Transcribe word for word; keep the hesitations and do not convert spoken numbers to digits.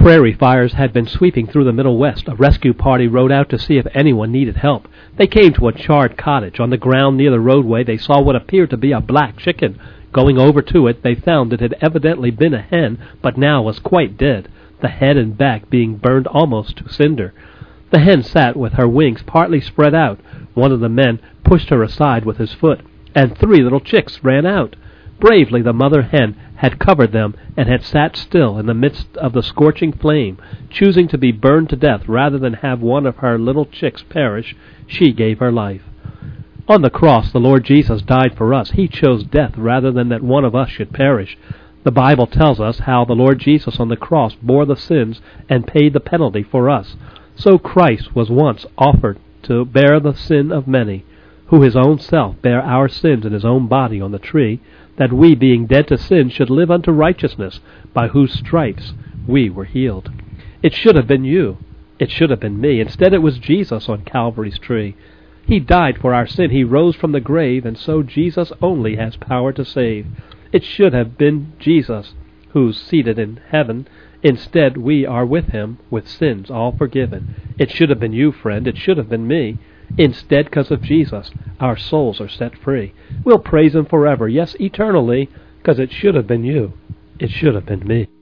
Prairie fires had been sweeping through the Middle West. A rescue party rode out to see if anyone needed help. They came to a charred cottage. On the ground near the roadway they saw what appeared to be a black chicken. Going over to it, they found it had evidently been a hen, but now was quite dead, the head and back being burned almost to cinder. The hen sat with her wings partly spread out. One of the men pushed her aside with his foot, and three little chicks ran out. Bravely the mother hen had covered them and had sat still in the midst of the scorching flame. Choosing to be burned to death rather than have one of her little chicks perish, she gave her life. On the cross the Lord Jesus died for us. He chose death rather than that one of us should perish. The Bible tells us how the Lord Jesus on the cross bore the sins and paid the penalty for us. So Christ was once offered to bear the sin of many, who his own self bare our sins in his own body on the tree, that we, being dead to sin, should live unto righteousness, by whose stripes we were healed. It should have been you. It should have been me. Instead it was Jesus on Calvary's tree. He died for our sin. He rose from the grave, and so Jesus only has power to save. It should have been Jesus, who's seated in heaven. Instead we are with him, with sins all forgiven. It should have been you, friend. It should have been me. Instead, because of Jesus, our souls are set free. We'll praise him forever, yes, eternally, because it should have been you. It should have been me.